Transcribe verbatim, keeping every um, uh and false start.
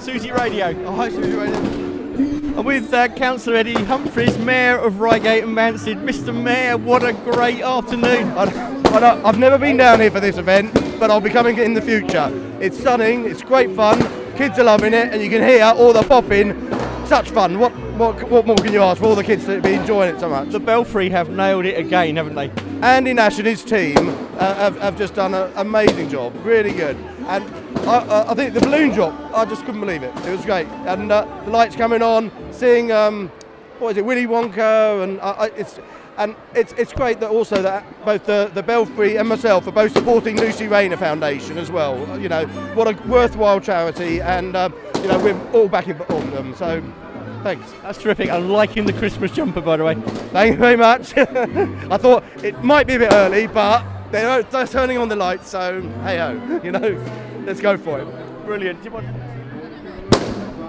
Susie Radio. Oh, hi, Susie Radio. I'm with uh, Councillor Eddie Humphreys, Mayor of Reigate and Mansfield. Mister Mayor, what a great afternoon. I, I know, I've never been down here for this event, but I'll be coming in the future. It's stunning, it's great fun, kids are loving it, and you can hear all the popping. Such fun. What, what, what more can you ask for all the kids to be enjoying it so much? The Belfry have nailed it again, haven't they? Andy Nash and his team uh, have, have just done an amazing job, really good. And I, uh, I think the balloon drop, I just couldn't believe it. It was great. And uh, the lights coming on, seeing, um, what is it, Willy Wonka, and uh, it's and it's it's great that also that both the, the Belfry and myself are both supporting Lucy Rayner Foundation as well. You know, what a worthwhile charity, and uh, you know, we're all backing on them. So, thanks. That's terrific. I'm liking the Christmas jumper, by the way. Thank you very much. I thought it might be a bit early, but they're, they're turning on the lights, so hey ho, you know, let's go for it. Brilliant. Do you want